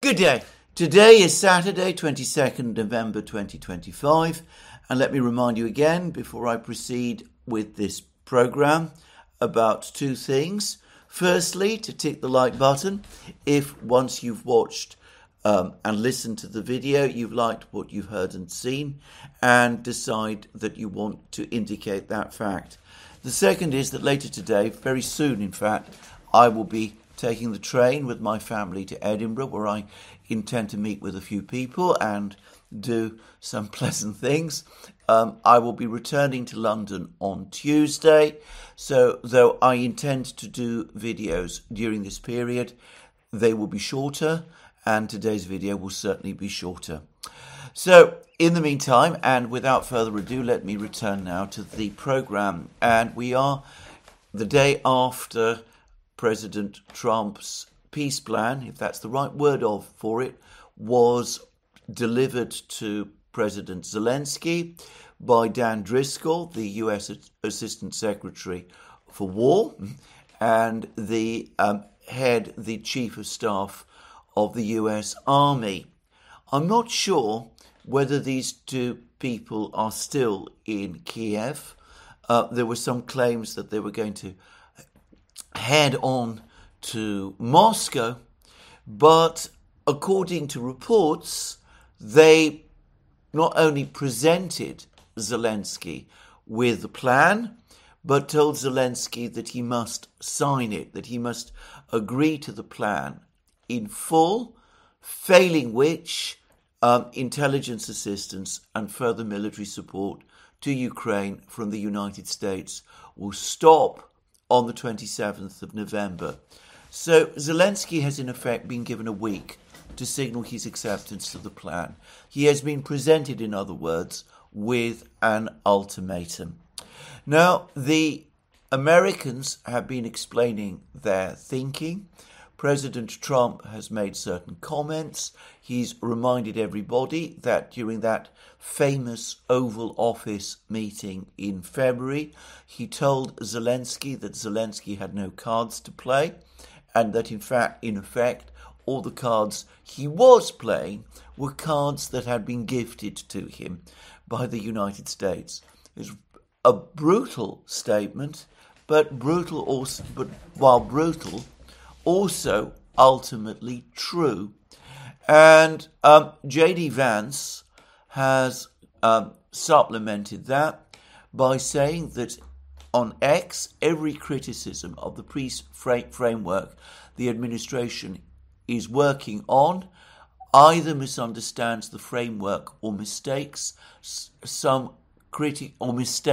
Good day. Today is Saturday, 22nd November 2025, and let me remind you again, before I proceed with this programme, about two things. Firstly, to tick the like button if once you've watched and listened to the video, you've liked what you've heard and seen, and decide that you want to indicate that fact. The second is that later today, very soon in fact, I will be taking the train with my family to Edinburgh, where I intend to meet with a few people and do some pleasant things. I will be returning to London on Tuesday, so though I intend to do videos during this period, they will be shorter, and today's video will certainly be shorter. So, in the meantime, and without further ado, let me return now to the programme. And we are the day after President Trump's peace plan, if that's the right word for it, was delivered to President Zelensky by Dan Driscoll, the US Assistant Secretary for War, and the the Chief of Staff of the US Army. I'm not sure whether these two people are still in Kiev. There were some claims that they were going to head on to Moscow, but according to reports, they not only presented Zelensky with a plan, but told Zelensky that he must sign it, that he must agree to the plan in full, failing which intelligence assistance and further military support to Ukraine from the United States will stop on the 27th of November. So Zelensky has in effect been given a week to signal his acceptance to the plan. He has been presented, in other words, with an ultimatum. Now, the Americans have been explaining their thinking. President Trump has made certain comments. He's reminded everybody that during that famous Oval Office meeting in February, he told Zelensky that Zelensky had no cards to play, and that in effect, all the cards he was playing were cards that had been gifted to him by the United States. It's a brutal statement, but while brutal, also ultimately true. And J.D. Vance has supplemented that by saying that on X, every criticism of the peace framework the administration is working on either misunderstands the framework or misstates some critical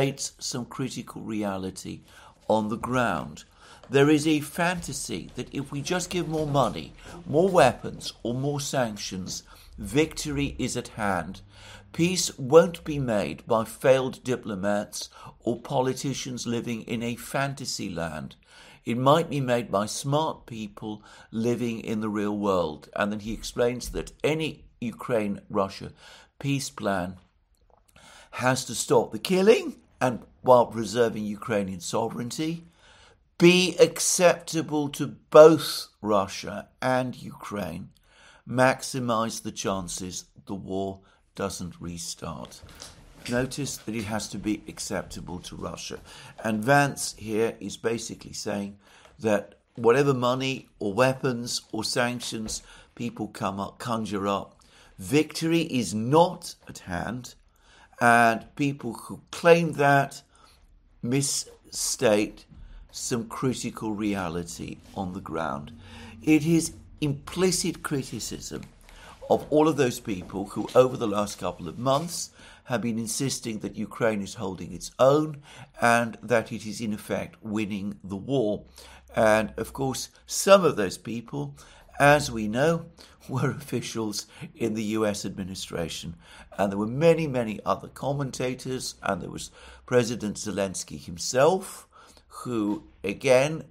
reality on the ground. There is a fantasy that if we just give more money, more weapons, or more sanctions, victory is at hand. Peace won't be made by failed diplomats or politicians living in a fantasy land. It might be made by smart people living in the real world. And then he explains that any Ukraine-Russia peace plan has to stop the killing and while preserving Ukrainian sovereignty, be acceptable to both Russia and Ukraine, maximize the chances the war doesn't restart. Notice that it has to be acceptable to Russia. And Vance here is basically saying that whatever money or weapons or sanctions people conjure up, victory is not at hand, and people who claim that misstate some critical reality on the ground. It is implicit criticism of all of those people who over the last couple of months have been insisting that Ukraine is holding its own and that it is in effect winning the war. And of course, some of those people, as we know, were officials in the US administration. And there were many, many other commentators, and there was President Zelensky himself, who, again,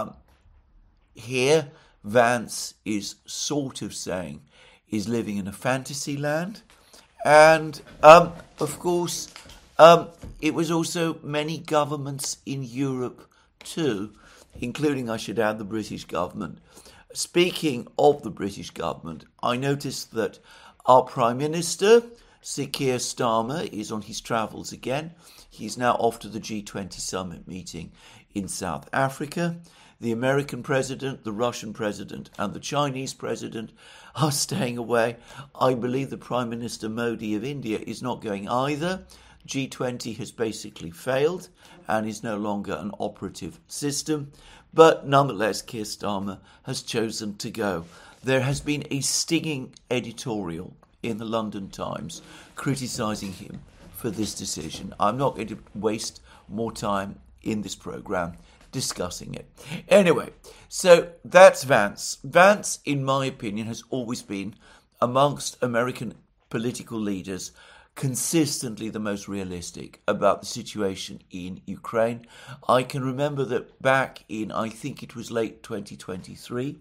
here Vance is sort of saying is living in a fantasy land. And, of course, it was also many governments in Europe too, including, I should add, the British government, Speaking of the British government, I noticed that our Prime Minister, Sir Keir Starmer, is on his travels again. He's now off to the G20 summit meeting in South Africa. The American president, the Russian president, and the Chinese president are staying away. I believe the Prime Minister Modi of India is not going either. G20 has basically failed and is no longer an operative system. But nonetheless, Keir Starmer has chosen to go. There has been a stinging editorial in the London Times criticising him for this decision. I'm not going to waste more time in this programme discussing it. Anyway, so that's Vance. Vance, in my opinion, has always been, amongst American political leaders, consistently the most realistic about the situation in Ukraine. I can remember that back in, I think it was late 2023,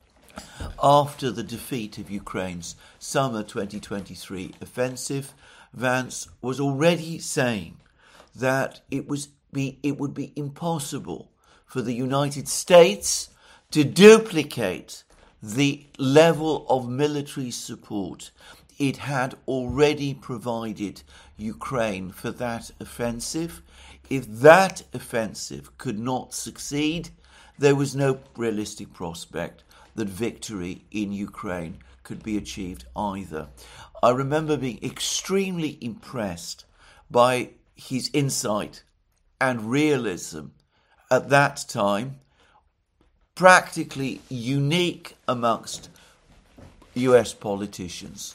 after the defeat of Ukraine's summer 2023 offensive, Vance was already saying that it would be impossible for the United States to duplicate the level of military support it had already provided Ukraine for that offensive. If that offensive could not succeed, there was no realistic prospect that victory in Ukraine could be achieved either. I remember being extremely impressed by his insight and realism at that time, practically unique amongst US politicians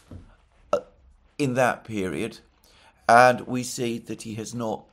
in that period, and we see that he has not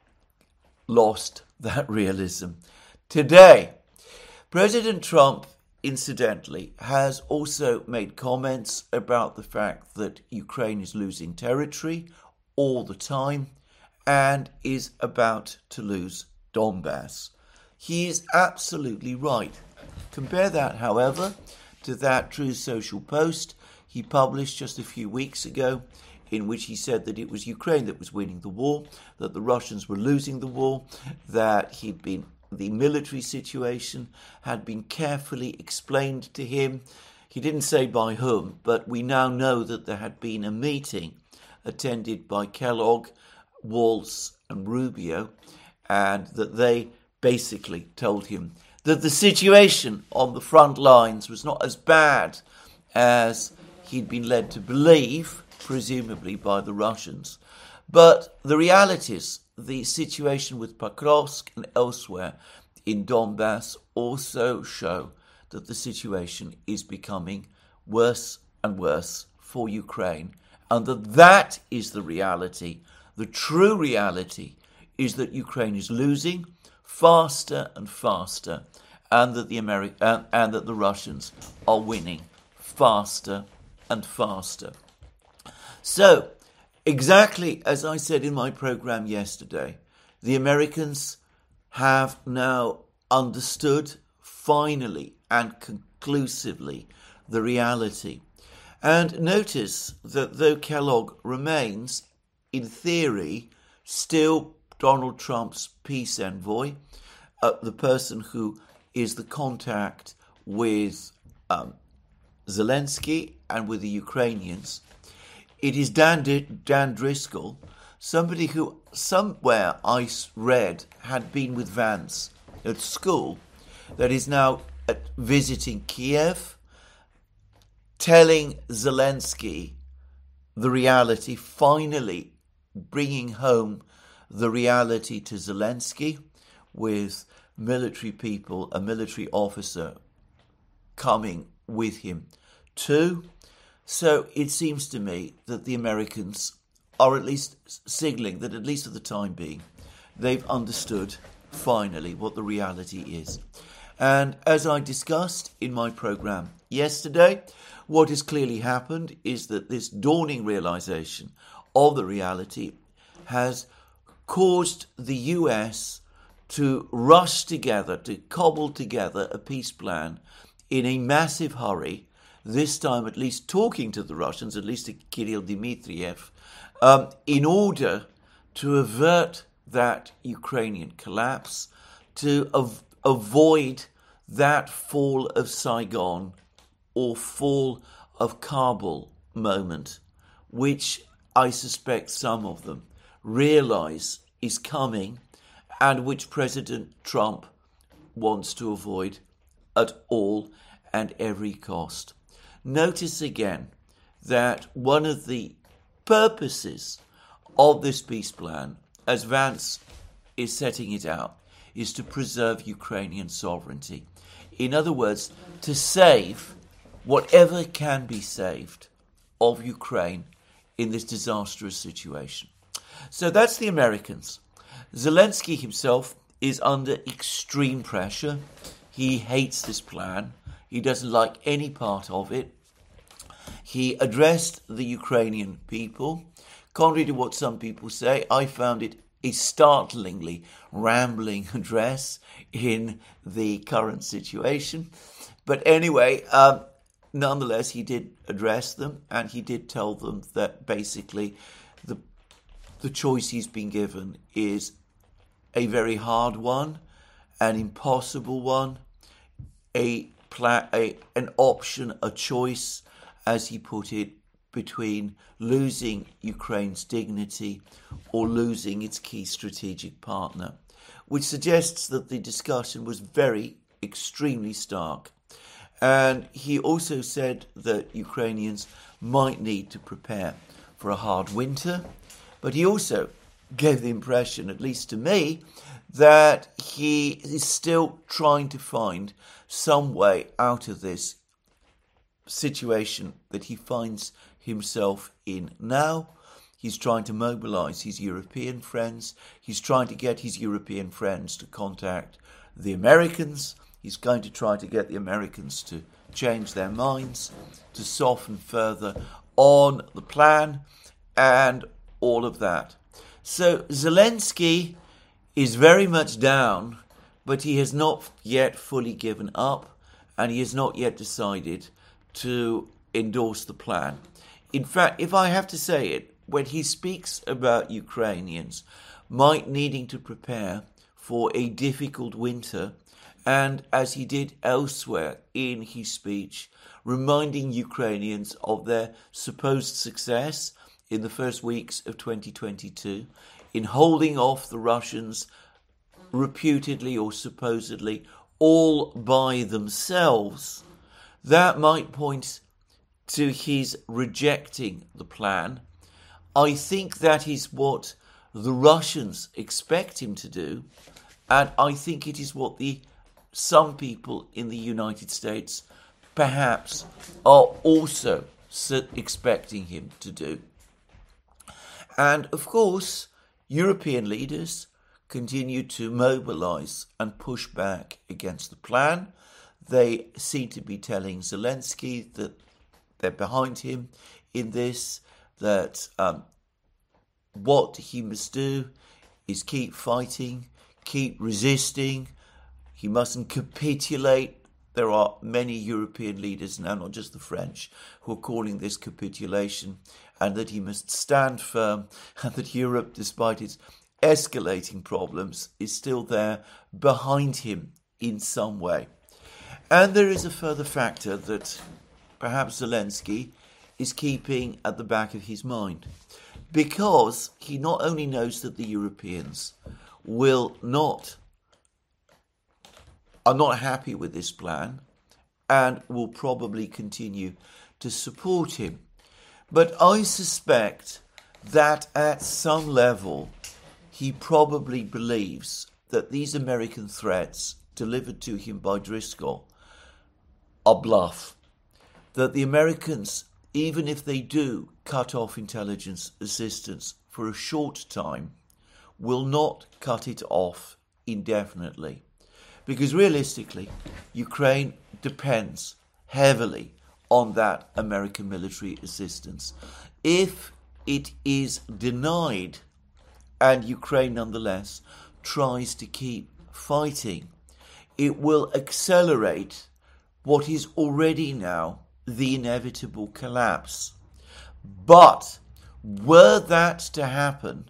lost that realism. Today, President Trump, incidentally, has also made comments about the fact that Ukraine is losing territory all the time and is about to lose Donbass. He is absolutely right. Compare that, however, to that Truth Social post he published just a few weeks ago, in which he said that it was Ukraine that was winning the war, that the Russians were losing the war, that the military situation had been carefully explained to him. He didn't say by whom, but we now know that there had been a meeting attended by Kellogg, Walz, and Rubio, and that they basically told him that the situation on the front lines was not as bad as he'd been led to believe, presumably by the Russians. But the realities, the situation with Pakrovsk and elsewhere in Donbass also show that the situation is becoming worse and worse for Ukraine, and that is the reality. The true reality is that Ukraine is losing faster and faster, and that the Russians are winning faster and faster. So, exactly as I said in my program yesterday, the Americans have now understood finally and conclusively the reality. And notice that though Kellogg remains, in theory, still Donald Trump's peace envoy, the person who is the contact with Zelensky and with the Ukrainians, it is Dan Driscoll, somebody who somewhere I read had been with Vance at school, that is now visiting Kiev, telling Zelensky the reality, finally bringing home the reality to Zelensky with military people, a military officer coming with him too. So it seems to me that the Americans are at least signalling that, at least for the time being, they've understood finally what the reality is. And as I discussed in my program yesterday, what has clearly happened is that this dawning realization of the reality has caused the US to rush together, to cobble together a peace plan in a massive hurry, this time at least talking to the Russians, at least to Kirill Dmitriev, in order to avert that Ukrainian collapse, to avoid that fall of Saigon or fall of Kabul moment, which I suspect some of them realize is coming and which President Trump wants to avoid at all and every cost. Notice again that one of the purposes of this peace plan, as Vance is setting it out, is to preserve Ukrainian sovereignty. In other words, to save whatever can be saved of Ukraine in this disastrous situation. So that's the Americans. Zelensky himself is under extreme pressure. He hates this plan. He doesn't like any part of it. He addressed the Ukrainian people. Contrary to what some people say, I found it a startlingly rambling address in the current situation. But anyway, nonetheless, he did address them, and he did tell them that basically the choice he's been given is a very hard one, an impossible one, an option, a choice, as he put it, between losing Ukraine's dignity or losing its key strategic partner, which suggests that the discussion was extremely stark. And he also said that Ukrainians might need to prepare for a hard winter, but he also gave the impression, at least to me, that he is still trying to find some way out of this situation that he finds himself in now. He's trying to mobilize his European friends. He's trying to get his European friends to contact the Americans. He's going to try to get the Americans to change their minds, to soften further on the plan, and all of that. So Zelensky is very much down, but he has not yet fully given up, and he has not yet decided to endorse the plan. In fact, if I have to say it, when he speaks about Ukrainians might needing to prepare for a difficult winter, and as he did elsewhere in his speech, reminding Ukrainians of their supposed success in the first weeks of 2022 in holding off the Russians reputedly or supposedly all by themselves, that might point to his rejecting the plan. I think that is what the Russians expect him to do, and I think it is what some people in the United States perhaps are also expecting him to do. And of course, European leaders continue to mobilize and push back against the plan. They seem to be telling Zelensky that they're behind him in this, that what he must do is keep fighting, keep resisting. He mustn't capitulate. There are many European leaders now, not just the French, who are calling this capitulation, and that he must stand firm, and that Europe, despite its escalating problems, is still there behind him in some way. And there is a further factor that perhaps Zelensky is keeping at the back of his mind, because he not only knows that the Europeans are not happy with this plan and will probably continue to support him, but I suspect that at some level he probably believes that these American threats delivered to him by Driscoll are bluff, that the Americans, even if they do cut off intelligence assistance for a short time, will not cut it off indefinitely. Because realistically, Ukraine depends heavily on that American military assistance. If it is denied, and Ukraine nonetheless tries to keep fighting, it will accelerate what is already now the inevitable collapse. But were that to happen,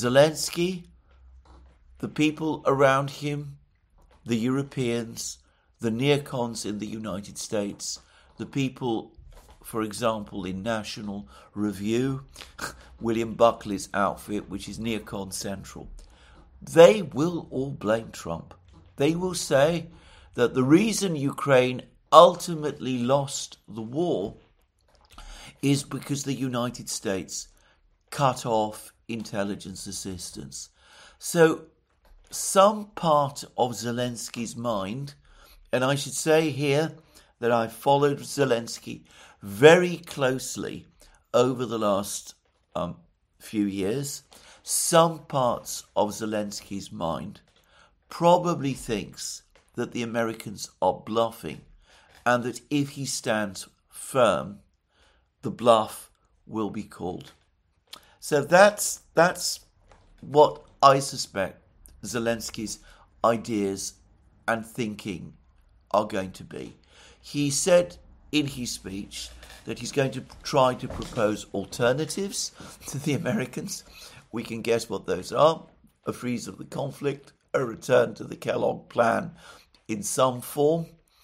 Zelensky, the people around him, the Europeans, the neocons in the United States, the people, for example, in National Review, William Buckley's outfit, which is neocon central, they will all blame Trump. They will say that the reason Ukraine ultimately lost the war is because the United States cut off intelligence assistance. So some part of Zelensky's mind, and I should say here that I followed Zelensky very closely over the last few years, some parts of Zelensky's mind probably thinks that the Americans are bluffing and that if he stands firm, the bluff will be called. So that's what I suspect Zelensky's ideas and thinking are going to be. He said in his speech that he's going to try to propose alternatives to the Americans. We can guess what those are: a freeze of the conflict, a return to the Kellogg plan in some form.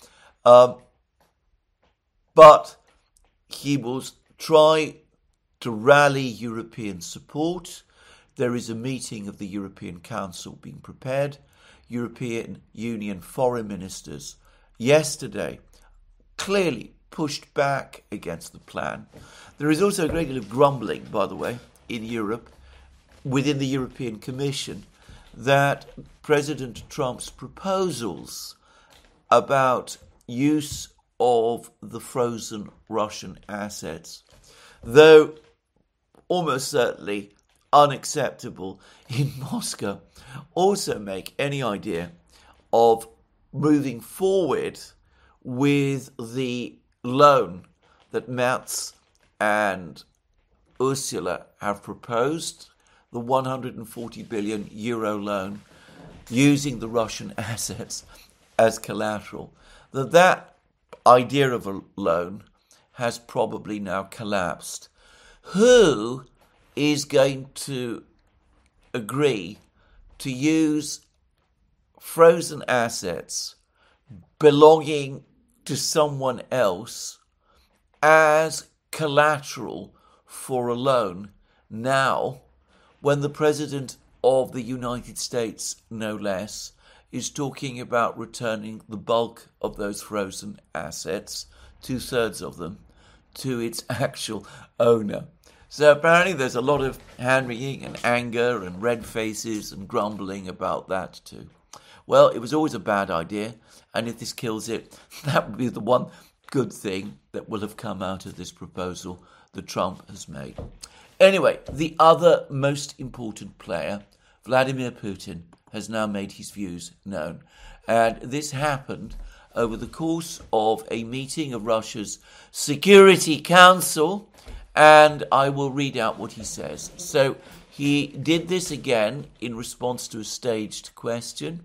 But he will try to rally European support. There is a meeting of the European Council being prepared. European Union foreign ministers yesterday clearly pushed back against the plan. There is also a great deal of grumbling, by the way, in Europe, within the European Commission, that President Trump's proposals about use of the frozen Russian assets, though almost certainly unacceptable in Moscow, also make any idea of moving forward with the loan that Merz and Ursula have proposed, the 140 billion euro loan using the Russian assets as collateral. That idea of a loan has probably now collapsed. Who is going to agree to use frozen assets belonging to someone else as collateral for a loan now, when the President of the United States, no less, is talking about returning the bulk of those frozen assets, 2/3 of them, to its actual owner? So apparently there's a lot of hand-wringing and anger and red faces and grumbling about that too. Well, it was always a bad idea, and if this kills it, that would be the one good thing that will have come out of this proposal that Trump has made. Anyway, the other most important player, Vladimir Putin, has now made his views known. And this happened over the course of a meeting of Russia's Security Council, and I will read out what he says. So he did this again in response to a staged question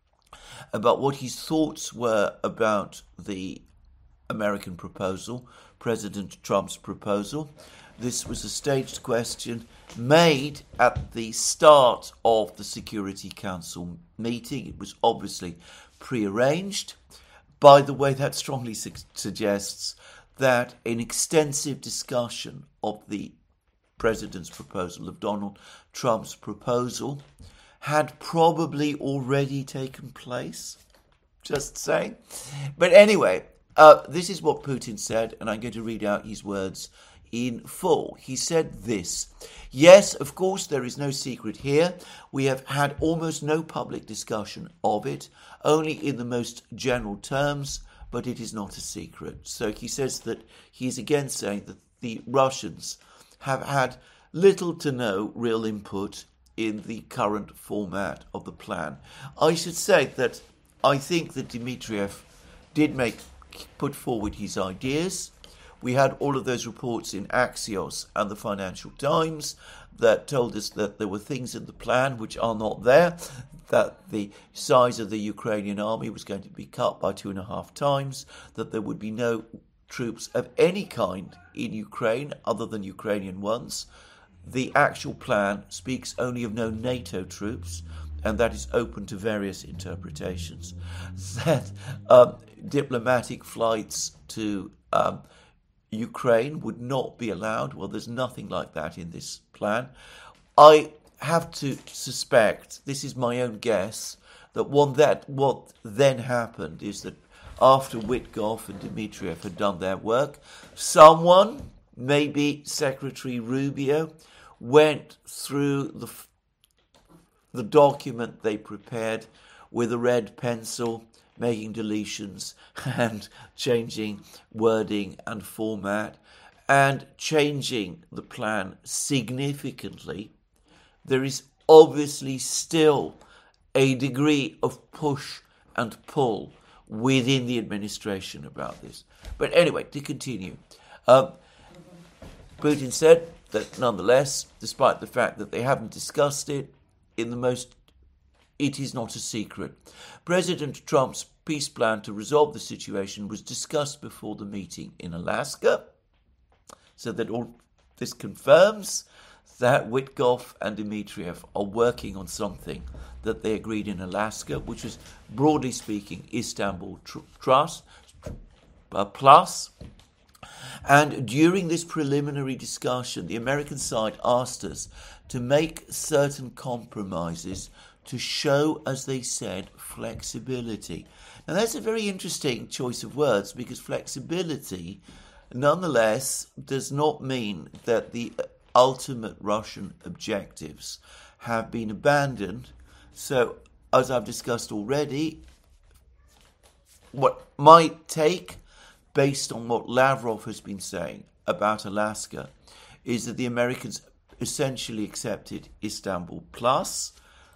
about what his thoughts were about the American proposal, President Trump's proposal. This was a staged question made at the start of the Security Council meeting. It was obviously prearranged. By the way, that strongly suggests that an extensive discussion of the President's proposal, of Donald Trump's proposal, had probably already taken place. Just saying. But anyway, this is what Putin said, and I'm going to read out his words in full. He said this: "Yes, of course, there is no secret here. We have had almost no public discussion of it, only in the most general terms, but it is not a secret." So he says that he's again saying that the Russians have had little to no real input in the current format of the plan. I should say that I think that Dmitriev did put forward his ideas. We had all of those reports in Axios and the Financial Times that told us that there were things in the plan which are not there, that the size of the Ukrainian army was going to be cut by 2.5 times, that there would be no troops of any kind in Ukraine other than Ukrainian ones. The actual plan speaks only of no NATO troops, and that is open to various interpretations, that diplomatic flights to Ukraine would not be allowed. Well, there's nothing like that in this plan. I have to suspect, this is my own guess, that what then happened is that after Witkoff and Dmitriev had done their work, someone, maybe Secretary Rubio, went through the document they prepared with a red pencil, making deletions and changing wording and format and changing the plan significantly. There is obviously still a degree of push and pull within the administration about this. But anyway, to continue, Putin said that nonetheless, despite the fact that they haven't discussed it, it is not a secret. President Trump's peace plan to resolve the situation was discussed before the meeting in Alaska, so that all this confirms that Witkoff and Dmitriev are working on something that they agreed in Alaska, which was, broadly speaking, Istanbul Plus. And during this preliminary discussion, the American side asked us to make certain compromises to show, as they said, flexibility. Now, that's a very interesting choice of words, because flexibility, nonetheless, does not mean that the ultimate Russian objectives have been abandoned. So, as I've discussed already, what my take, based on what Lavrov has been saying about Alaska, is that the Americans essentially accepted Istanbul Plus,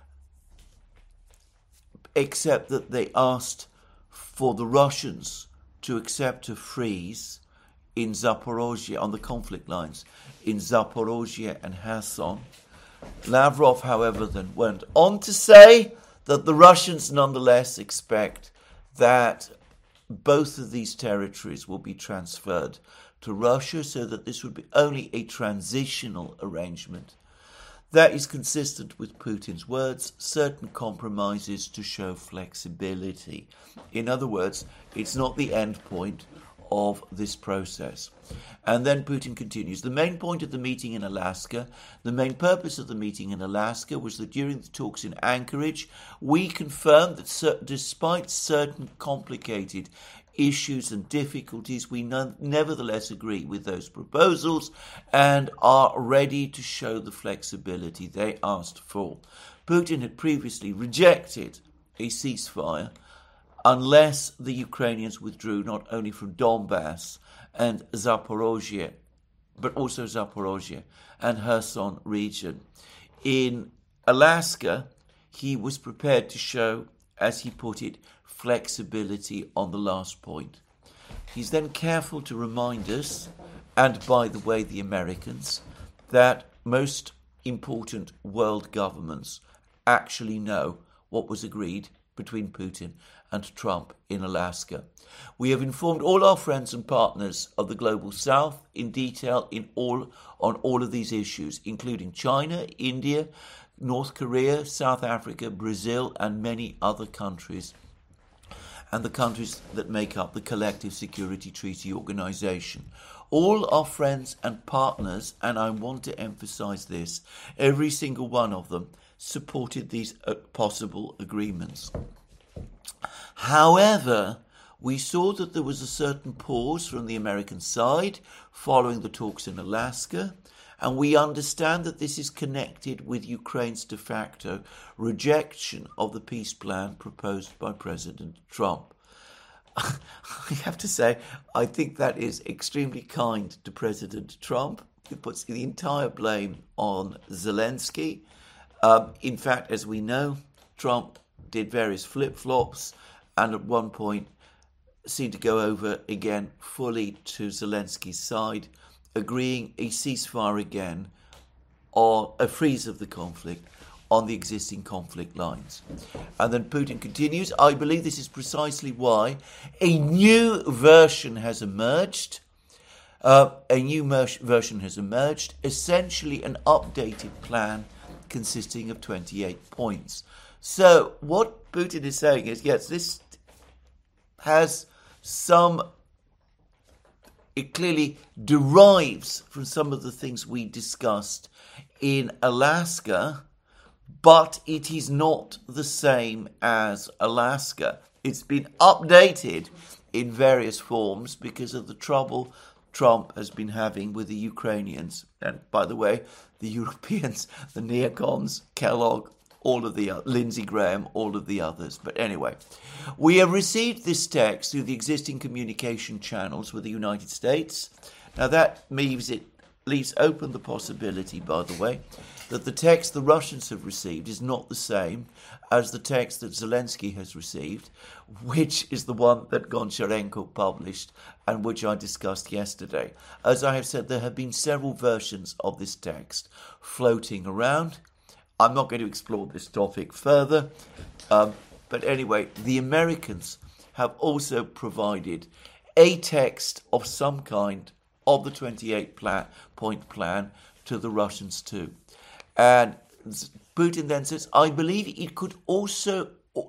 except that they asked for the Russians to accept a freeze in Zaporozhye, on the conflict lines, in Zaporozhye and Kherson. Lavrov, however, then went on to say that the Russians nonetheless expect that both of these territories will be transferred to Russia, so that this would be only a transitional arrangement. That is consistent with Putin's words, certain compromises to show flexibility. In other words, it's not the end point of this process. And then Putin continues, the main point of the meeting in Alaska, the main purpose of the meeting in Alaska was that during the talks in Anchorage, we confirmed that despite certain complicated issues and difficulties, we nevertheless agree with those proposals and are ready to show the flexibility they asked for. Putin had previously rejected a ceasefire unless the Ukrainians withdrew not only from Donbass and Zaporozhye, but also Zaporozhye and Kherson region. In Alaska, he was prepared to show, as he put it, flexibility on the last point. He's then careful to remind us, and by the way, the Americans, that most important world governments actually know what was agreed between Putin and Trump in Alaska. We have informed all our friends and partners of the Global South in detail on all of these issues, including China, India, North Korea, South Africa, Brazil, and many other countries, and the countries that make up the Collective Security Treaty Organization. All our friends and partners, and I want to emphasize this, every single one of them supported these possible agreements. However, we saw that there was a certain pause from the American side following the talks in Alaska, and we understand that this is connected with Ukraine's de facto rejection of the peace plan proposed by President Trump. I have to say, I think that is extremely kind to President Trump. It puts the entire blame on Zelensky. In fact, as we know, Trump did various flip-flops and at one point seemed to go over again fully to Zelensky's side, agreeing a ceasefire again, or a freeze of the conflict on the existing conflict lines. And then Putin continues, I believe this is precisely why a new version has emerged. Essentially an updated plan consisting of 28 points. So what Putin is saying is, yes, this has some, it clearly derives from some of the things we discussed in Alaska, but it is not the same as Alaska. It's been updated in various forms because of the trouble Trump has been having with the Ukrainians. And by the way, the Europeans, the neocons, Kellogg, all of the Lindsey Graham, all of the others. But anyway, we have received this text through the existing communication channels with the United States. Now that means it leaves open the possibility, by the way, that the text the Russians have received is not the same as the text that Zelensky has received, which is the one that Goncharenko published and which I discussed yesterday. As I have said, there have been several versions of this text floating around. I'm not going to explore this topic further, but anyway, the Americans have also provided a text of some kind of the 28-point plan to the Russians too. And Putin then says, I believe it could also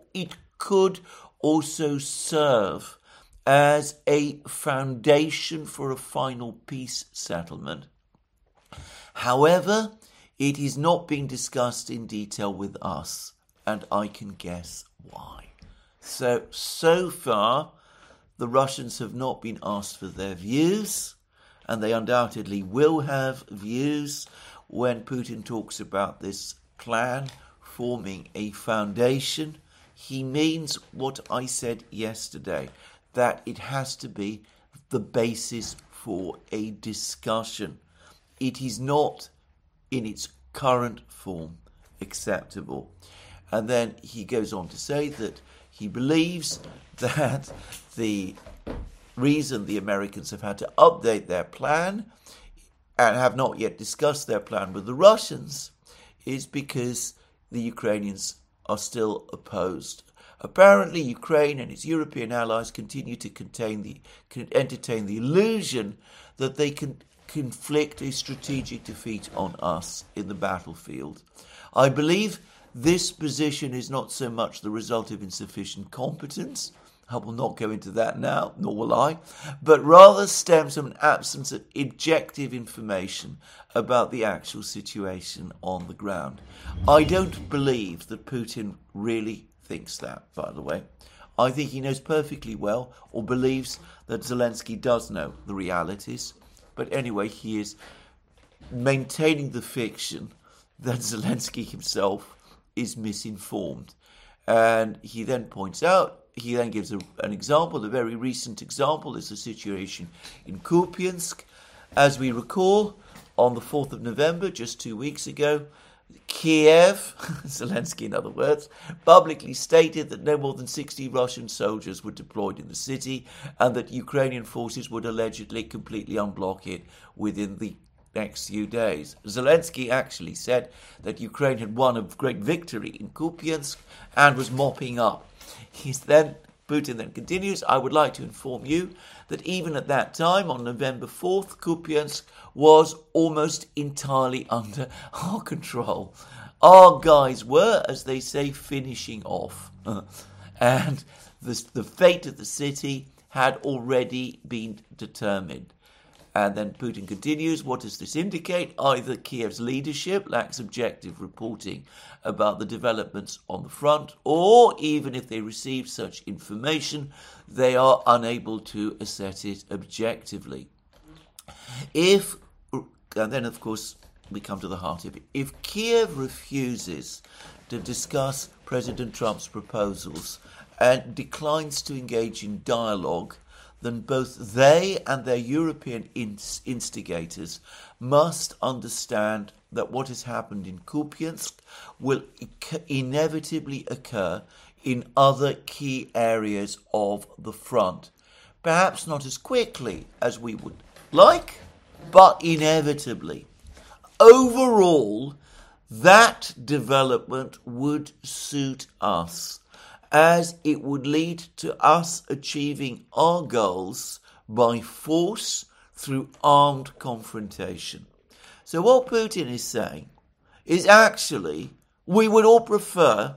serve as a foundation for a final peace settlement. However, it is not being discussed in detail with us, and I can guess why. So far, the Russians have not been asked for their views, and they undoubtedly will have views when Putin talks about this plan forming a foundation. He means what I said yesterday, that it has to be the basis for a discussion. It is not in its current form acceptable. And then he goes on to say that he believes that the reason the Americans have had to update their plan and have not yet discussed their plan with the Russians is because the Ukrainians are still opposed. Apparently, Ukraine and its European allies continue to entertain the illusion that they can inflict a strategic defeat on us in the battlefield. I believe this position is not so much the result of insufficient competence, I will not go into that now, nor will I, but rather stems from an absence of objective information about the actual situation on the ground. I don't believe that Putin really thinks that, by the way. I think he knows perfectly well, or believes that Zelensky does know the realities. But anyway, he is maintaining the fiction that Zelensky himself is misinformed. And he then points out, he then gives an example, a very recent example is the situation in Kupiansk. As we recall, on the 4th of November, just 2 weeks ago, Kiev, Zelensky in other words, publicly stated that no more than 60 Russian soldiers were deployed in the city and that Ukrainian forces would allegedly completely unblock it within the next few days. Zelensky actually said that Ukraine had won a great victory in Kupiansk and was mopping up. Putin then continues, I would like to inform you that even at that time, on November 4th, Kupiansk was almost entirely under our control. Our guys were, as they say, finishing off. And the fate of the city had already been determined. And then Putin continues, what does this indicate? Either Kiev's leadership lacks objective reporting about the developments on the front, or even if they receive such information, they are unable to assess it objectively. And then, of course, we come to the heart of it. If Kiev refuses to discuss President Trump's proposals and declines to engage in dialogue, then both they and their European instigators must understand that what has happened in Kupiansk will inevitably occur in other key areas of the front. Perhaps not as quickly as we would like, but inevitably. Overall, that development would suit us, as it would lead to us achieving our goals by force through armed confrontation. So what Putin is saying is actually we would all prefer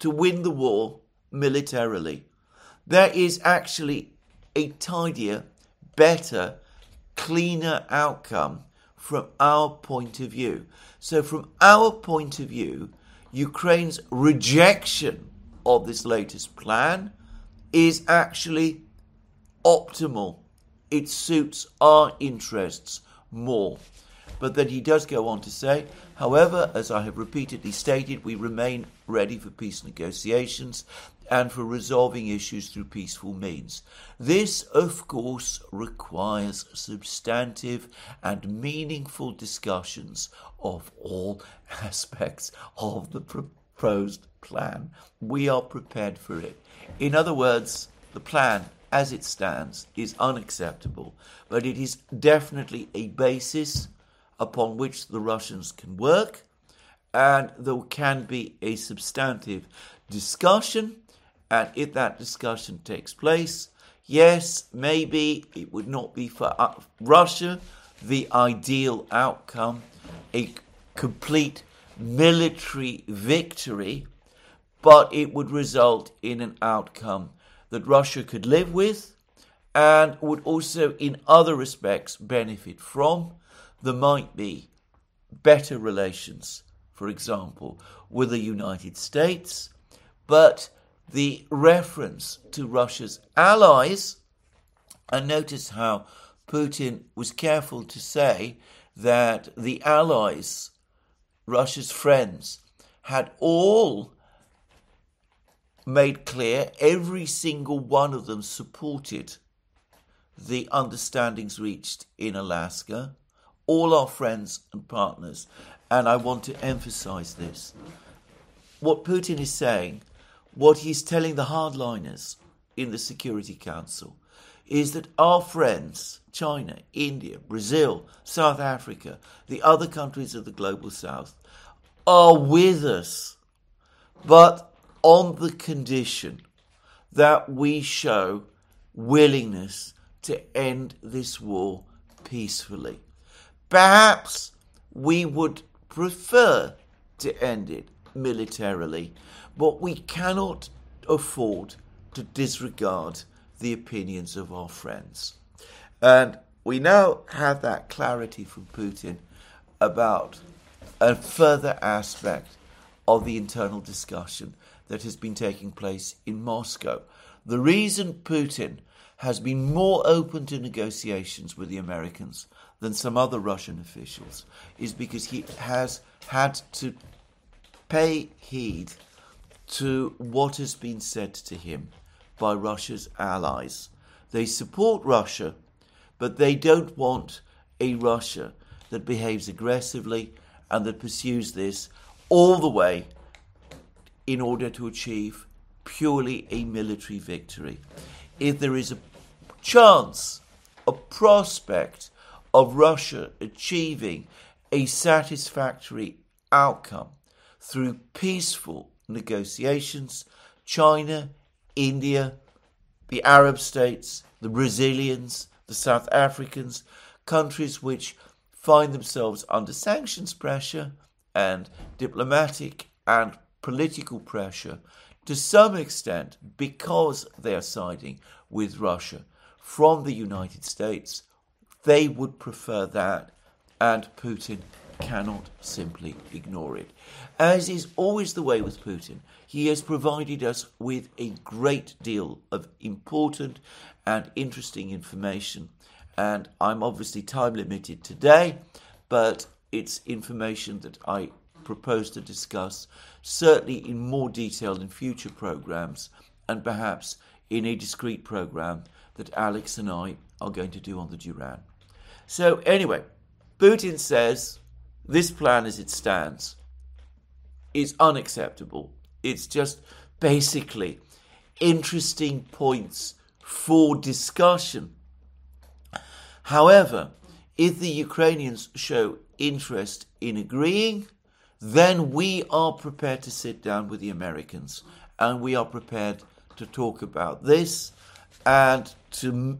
to win the war militarily. There is actually a tidier, better, cleaner outcome from our point of view. So from our point of view, Ukraine's rejection of this latest plan is actually optimal. It suits our interests more. But then he does go on to say, however, as I have repeatedly stated, we remain ready for peace negotiations and for resolving issues through peaceful means. This, of course, requires substantive and meaningful discussions of all aspects of the proposed plan. We are prepared for it. In other words, the plan as it stands is unacceptable, but it is definitely a basis upon which the Russians can work, and there can be a substantive discussion, and if that discussion takes place, yes, maybe it would not be for Russia the ideal outcome, a complete military victory, but it would result in an outcome that Russia could live with and would also in other respects benefit from. There might be better relations, for example, with the United States, but the reference to Russia's allies, and notice how Putin was careful to say that the allies, Russia's friends, had all made clear, every single one of them supported the understandings reached in Alaska, all our friends and partners. And I want to emphasize this. What Putin is saying, what he's telling the hardliners in the Security Council, is that our friends, China, India, Brazil, South Africa, the other countries of the global south, are with us, but on the condition that we show willingness to end this war peacefully. Perhaps we would prefer to end it militarily, but we cannot afford to disregard the opinions of our friends. And we now have that clarity from Putin about a further aspect of the internal discussion that has been taking place in Moscow. The reason Putin has been more open to negotiations with the Americans than some other Russian officials is because he has had to pay heed to what has been said to him by Russia's allies. They support Russia, but they don't want a Russia that behaves aggressively and that pursues this all the way in order to achieve purely a military victory. If there is a chance, a prospect of Russia achieving a satisfactory outcome through peaceful negotiations, China, India, the Arab states, the Brazilians, the South Africans, countries which find themselves under sanctions pressure and diplomatic and political pressure to some extent because they are siding with Russia from the United States, they would prefer that, and Putin cannot simply ignore it. As is always the way with Putin, he has provided us with a great deal of important and interesting information, and I'm obviously time limited today, but it's information that I propose to discuss certainly in more detail in future programs, and perhaps in a discrete program that Alex and I are going to do on the Duran. So anyway, Putin says this plan as it stands is unacceptable. It's just basically interesting points for discussion. However, if the Ukrainians show interest in agreeing, then we are prepared to sit down with the Americans and we are prepared to talk about this and to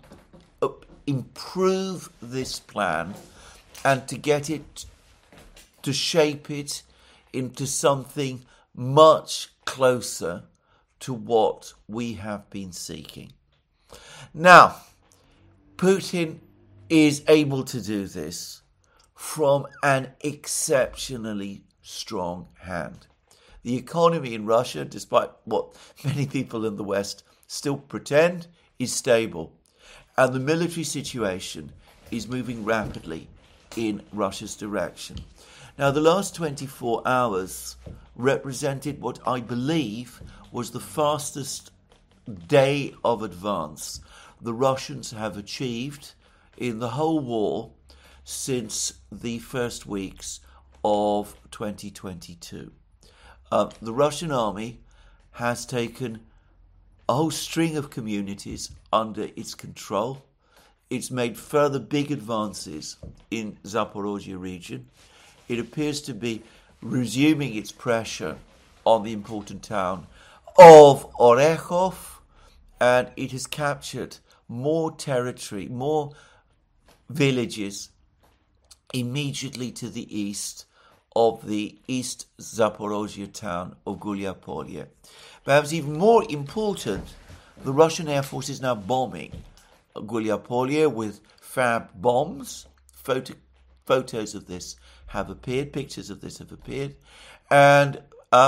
improve this plan and to get it, to shape it into something much closer to what we have been seeking. Now, Putin is able to do this from an exceptionally strong hand. The economy in Russia, despite what many people in the West still pretend, is stable. And the military situation is moving rapidly in Russia's direction. Now, the last 24 hours represented what I believe was the fastest day of advance the Russians have achieved in the whole war since the first weeks of 2022. The Russian army has taken a whole string of communities under its control. It's made further big advances in Zaporozhye region. It appears to be resuming its pressure on the important town of Orekhov, and it has captured more territory, more villages immediately to the east of the East Zaporozhye town of Gulyapolye. Perhaps even more important, the Russian Air Force is now bombing Gulyapolye with fab bombs. Photos of this have appeared, pictures of this have appeared, and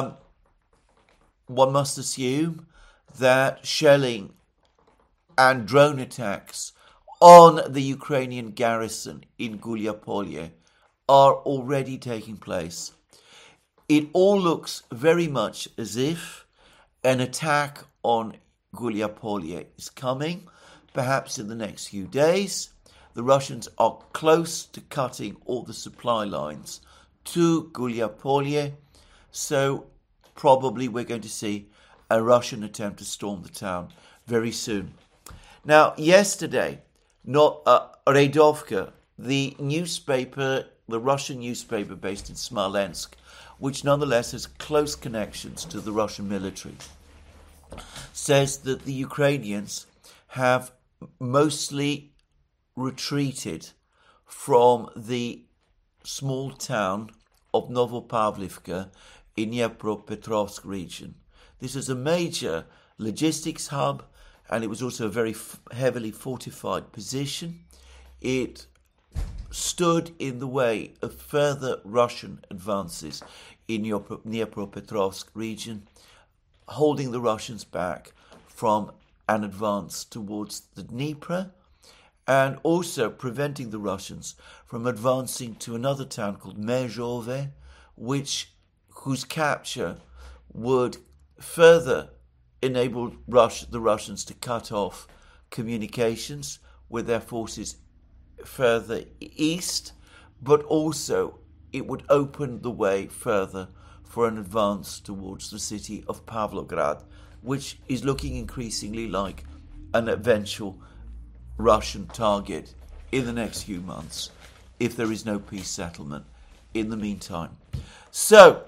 one must assume that shelling and drone attacks on the Ukrainian garrison in Gulyapolye are already taking place. It all looks very much as if an attack on Gulyapolye is coming, perhaps in the next few days. The Russians are close to cutting all the supply lines to Gulyapolye, so probably we're going to see a Russian attempt to storm the town very soon. Now, yesterday, Redovka, the newspaper, the Russian newspaper based in Smolensk, which nonetheless has close connections to the Russian military, says that the Ukrainians have mostly retreated from the small town of Novopavlivka in Dnipropetrovsk region. This is a major logistics hub, and it was also a very heavily fortified position. It stood in the way of further Russian advances in Dnipropetrovsk region, holding the Russians back from an advance towards the Dnieper, and also preventing the Russians from advancing to another town called Mezhove, whose capture would further enable the Russians to cut off communications with their forces further east, but also it would open the way further for an advance towards the city of Pavlograd, which is looking increasingly like an eventual Russian target in the next few months, if there is no peace settlement in the meantime. So,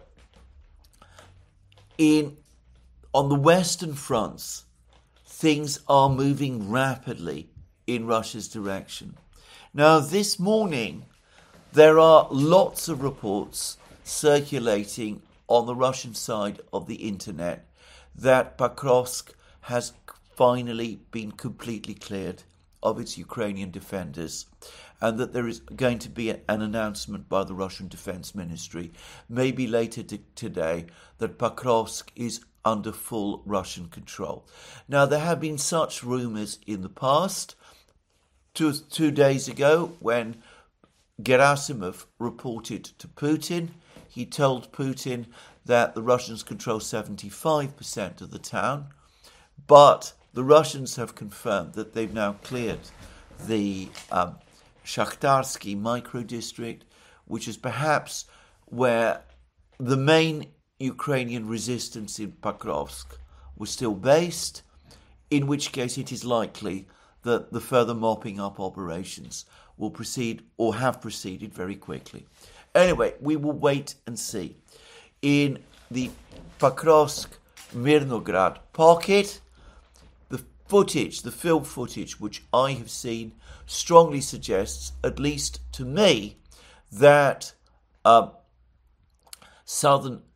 on the Western fronts, things are moving rapidly in Russia's direction. Now, this morning, there are lots of reports circulating on the Russian side of the internet that Pokrovsk has finally been completely cleared of its Ukrainian defenders, and that there is going to be an announcement by the Russian Defense Ministry, maybe later today, that Pokrovsk is under full Russian control. Now, there have been such rumours in the past. Two days ago, when Gerasimov reported to Putin, he told Putin that the Russians control 75% of the town, but the Russians have confirmed that they've now cleared the Shakhtarsky micro-district, which is perhaps where the main Ukrainian resistance in Pokrovsk was still based, in which case it is likely that the further mopping up operations will proceed or have proceeded very quickly. Anyway, we will wait and see. In the Pokrovsk-Mirnograd pocket, the film footage which I have seen strongly suggests, at least to me, that southern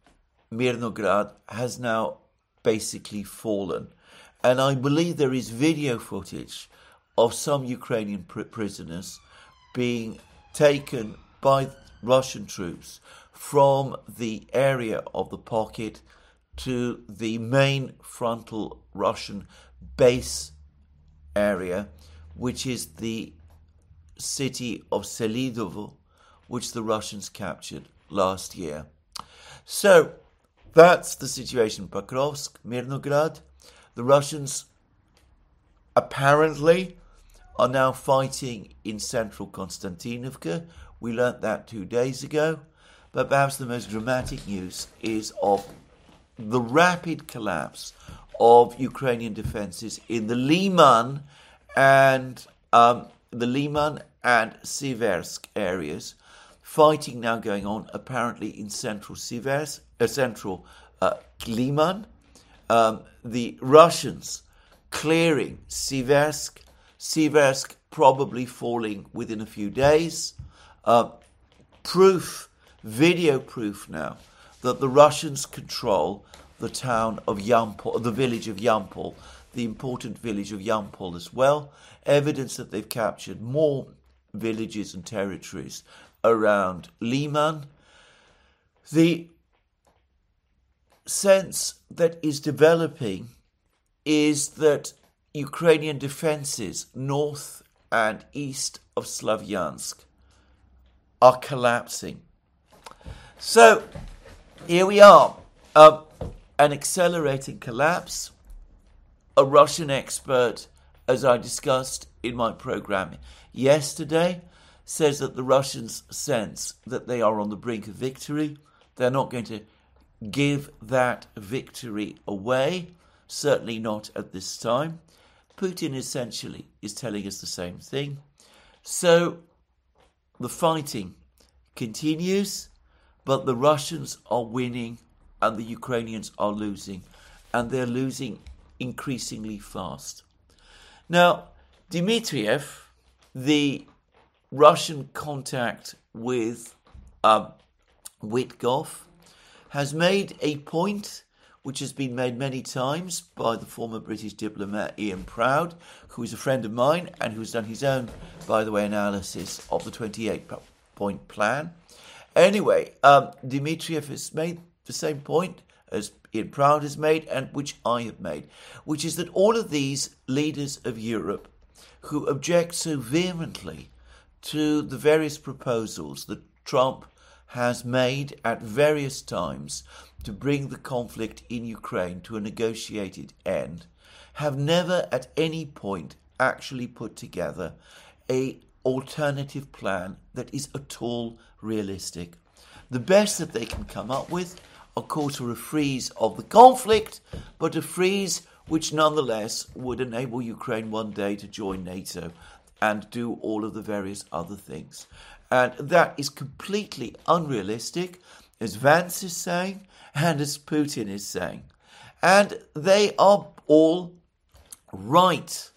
Mirnograd has now basically fallen. And I believe there is video footage of some Ukrainian prisoners being taken by Russian troops from the area of the pocket to the main frontal Russian base area, which is the city of Selidovo, which the Russians captured last year. So that's the situation in Pokrovsk, Mirnograd. The Russians apparently are now fighting in central Konstantinovka. We learnt that 2 days ago. But perhaps the most dramatic news is of the rapid collapse of Ukrainian defences in the Liman and Siversk areas. Fighting now going on apparently in central Liman. The Russians clearing Siversk probably falling within a few days. Video proof now that the Russians control the town of Yampol, the village of Yampol, the important village of Yampol as well. Evidence that they've captured more villages and territories around Liman. The sense that is developing is that Ukrainian defences north and east of Slavyansk are collapsing. So here we are, an accelerating collapse. A Russian expert, as I discussed in my programme yesterday, says that the Russians sense that they are on the brink of victory. They're not going to give that victory away, certainly not at this time. Putin essentially is telling us the same thing. So the fighting continues, but the Russians are winning and the Ukrainians are losing, and they're losing increasingly fast. Now, Dmitriev, the Russian contact with Witkoff, has made a point which has been made many times by the former British diplomat Ian Proud, who is a friend of mine and who's done his own, by the way, analysis of the 28-point plan. Anyway, Dmitriev has made the same point as Ian Proud has made and which I have made, which is that all of these leaders of Europe who object so vehemently to the various proposals that Trump has made at various times to bring the conflict in Ukraine to a negotiated end, have never at any point actually put together an alternative plan that is at all realistic. The best that they can come up with, of course, are a freeze of the conflict, but a freeze which nonetheless would enable Ukraine one day to join NATO and do all of the various other things. And that is completely unrealistic, as Vance is saying, and as Putin is saying. And they are all right.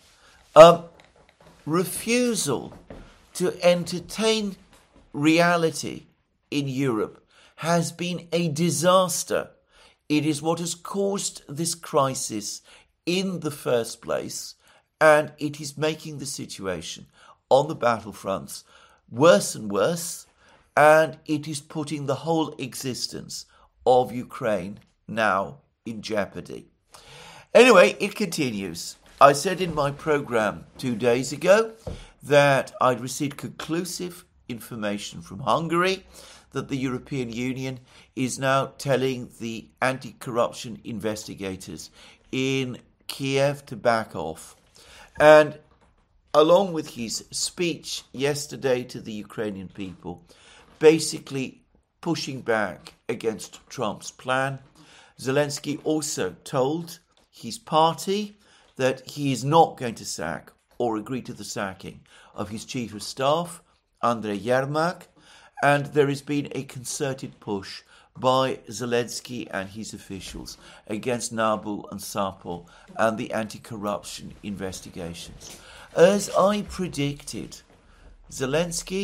Refusal to entertain reality in Europe has been a disaster. It is what has caused this crisis in the first place, and it is making the situation on the battlefronts worse and worse, and it is putting the whole existence of Ukraine now in jeopardy. Anyway, it continues. I said in my programme 2 days ago that I'd received conclusive information from Hungary that the European Union is now telling the anti-corruption investigators in Kiev to back off. And along with his speech yesterday to the Ukrainian people, basically pushing back against Trump's plan, Zelensky also told his party that he is not going to sack or agree to the sacking of his chief of staff, Andrei Yermak, and there has been a concerted push by Zelensky and his officials against NABU and SAPO and the anti-corruption investigations. As I predicted, Zelensky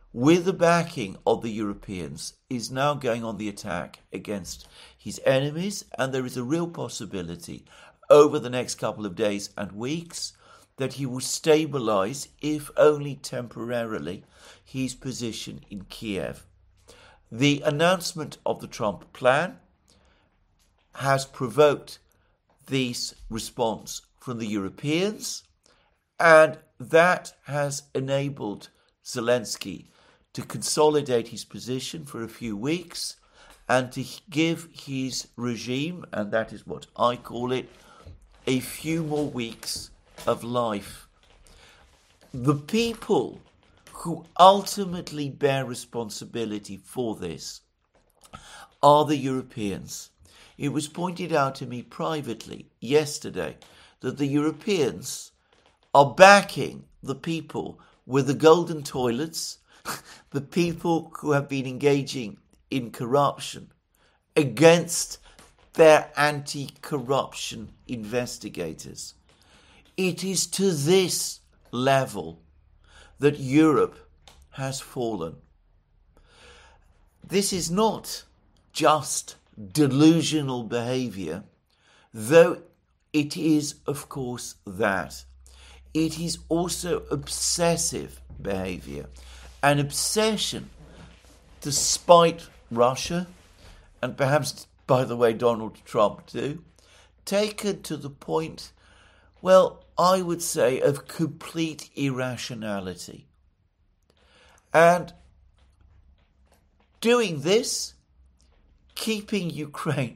with the backing of the Europeans, is now going on the attack against his enemies, and there is a real possibility over the next couple of days and weeks that he will stabilize, if only temporarily, his position in Kiev. The announcement of the Trump plan has provoked this response from the Europeans, and that has enabled Zelensky to consolidate his position for a few weeks and to give his regime, and that is what I call it, a few more weeks of life. The people who ultimately bear responsibility for this are the Europeans. It was pointed out to me privately yesterday that the Europeans are backing the people with the golden toilets, the people who have been engaging in corruption, against their anti-corruption investigators. It is to this level that Europe has fallen. This is not just delusional behavior, though it is, of course, that. It is also obsessive behavior, an obsession to spite Russia, and perhaps, by the way, Donald Trump too, taken to the point, well, I would say, of complete irrationality. And doing this, keeping Ukraine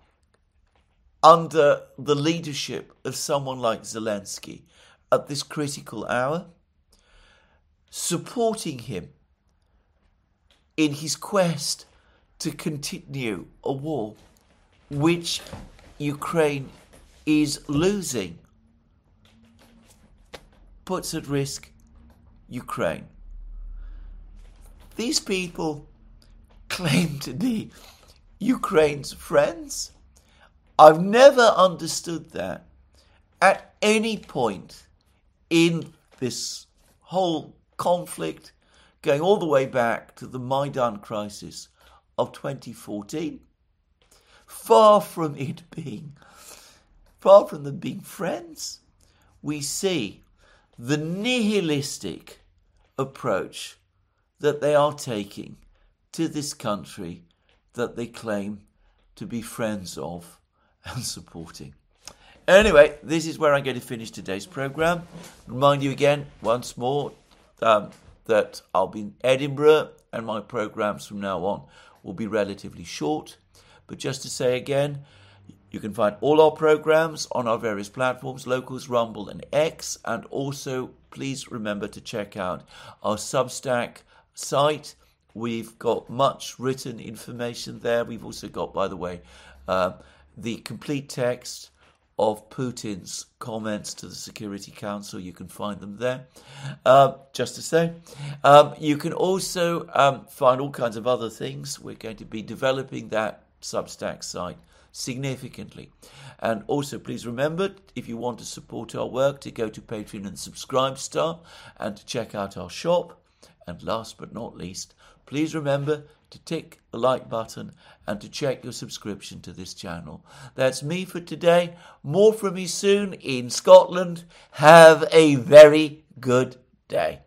under the leadership of someone like Zelensky at this critical hour, supporting him in his quest to continue a war which Ukraine is losing, puts at risk Ukraine. These people claim to be Ukraine's friends. I've never understood that at any point in this whole conflict, going all the way back to the Maidan crisis of 2014. Far from them being friends, we see the nihilistic approach that they are taking to this country that they claim to be friends of and supporting. Anyway, this is where I'm going to finish today's programme. Remind you again, once more, that I'll be in Edinburgh and my programmes from now on will be relatively short. But just to say again, you can find all our programmes on our various platforms, Locals, Rumble and X. And also, please remember to check out our Substack site. We've got much written information there. We've also got, by the way, the complete text of Putin's comments to the Security Council. You can find them there. Just to say, you can also find all kinds of other things. We're going to be developing that Substack site significantly. And also, please remember, if you want to support our work, to go to Patreon and Subscribestar and to check out our shop. And last but not least, please remember to tick the like button and to check your subscription to this channel. That's me for today. More from me soon in Scotland. Have a very good day.